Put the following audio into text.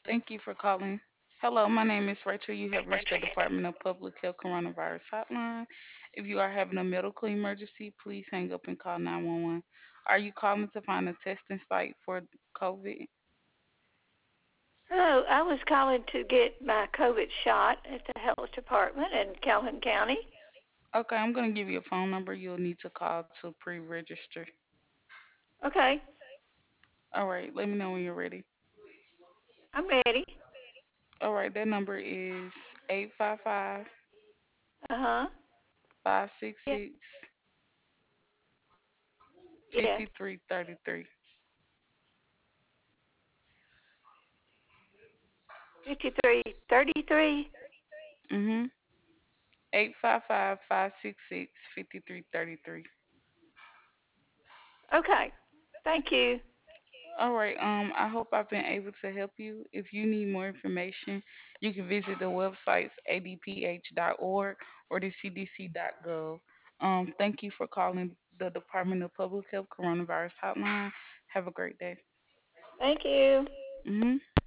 Thank you for calling. Hello, my name is Rachel. You have reached the Department of Public Health Coronavirus Hotline. If you are having a medical emergency, please hang up and call 911. Are you calling to find a testing site for COVID? Hello, I was calling to get my COVID shot at the health department in Calhoun County. Okay, I'm going to give you a phone number you'll need to call to pre register. Okay, All right, let me know when you're ready. I'm ready. All right, that number is 855 Uh huh. Yeah, 566 yeah. 5333. 5333. Mm-hmm. 855 566 5333. Okay, thank you. All right. I hope I've been able to help you. If you need more information, you can visit the websites adph.org or the cdc.gov. Thank you for calling the Department of Public Health Coronavirus Hotline. Have a great day. Thank you. Hmm.